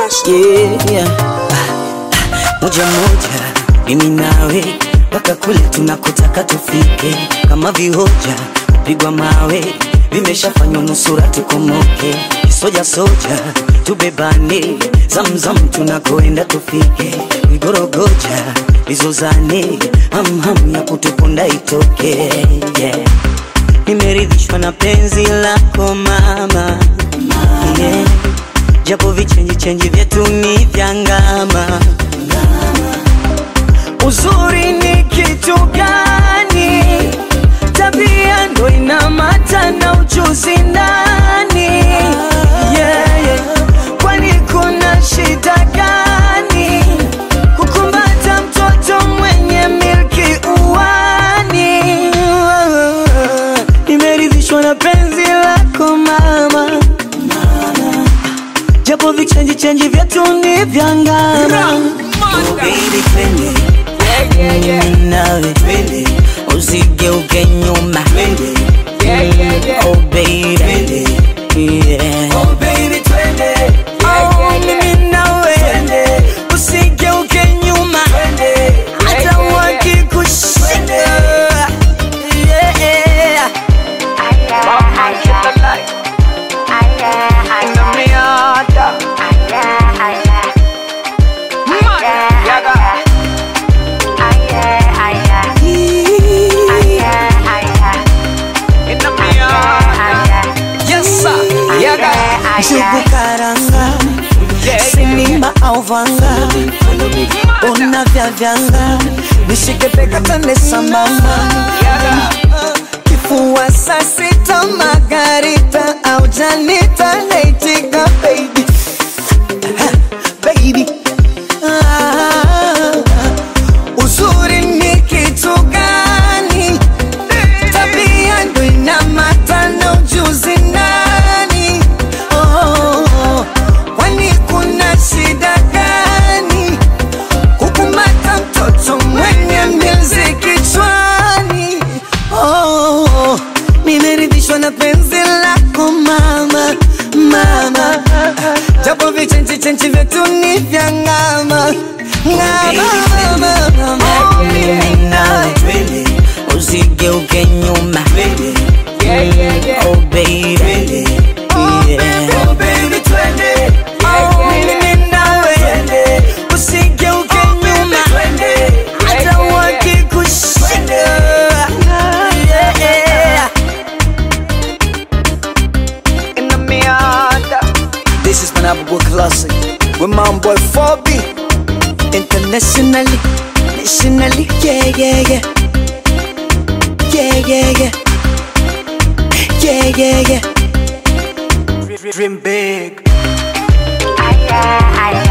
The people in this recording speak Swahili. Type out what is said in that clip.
Yeah. Moja moja mimi nawe mpaka kule tunakotaka tufike, kama vihoja pigwa mawe vimeshafanywa nusura tukomoke. Soja soja tubebane, zamzam tunakoenda tufike. Vigorogoja vizozane, ham ya kutuponda itoke. Yeah. Nimeridhishwa na penzi lako mama, yeah. Japo vichenji vyetu ni vyangama. Uzuri ni kitu gani? Tabia ndo inamata na ujuzi ndani. Yeah, yeah. Kwani kuna shida gani kukumbata mtoto mwenye milki uwani? Nimeridhishwa na penzi lako mama, japo vichenji vyetu ni vyangama. Oh baby twende, nawe twende, usigeuke nyuma. Oh baby twende, yeah. Oh baby twende, oh mimi nawe twende, usigeuke nyuma. Hata wakikushika, yeah. Jugu karanga, sinima au vanga, una vya vyanga, nishike peka tande sambamba. Kifua saa sita margarita au janita naitika baby, baby. Uzuri ni kitu gani? Tabia ndo inamata na ujuzi nani? Kwani kuna shida gani kukumata mtoto mwenye milzi kichwani? Nimeridhishwa na penzi lako mama, mama. Japo vichenji vyetu ni vyangama, ngama. Mimi nawe twende, usigeuke nyuma. Oh baby twende, yeah. Oh baby twende, oh mimi nawe twende, usigeuke nyuma. Hata wakikushika, yeah. In the Miata. This is Manabu Classic with my boy 4B. Internationally, nationally, yeah, yeah, yeah. Yeah, yeah, yeah. Yeah, yeah, yeah. Dream big.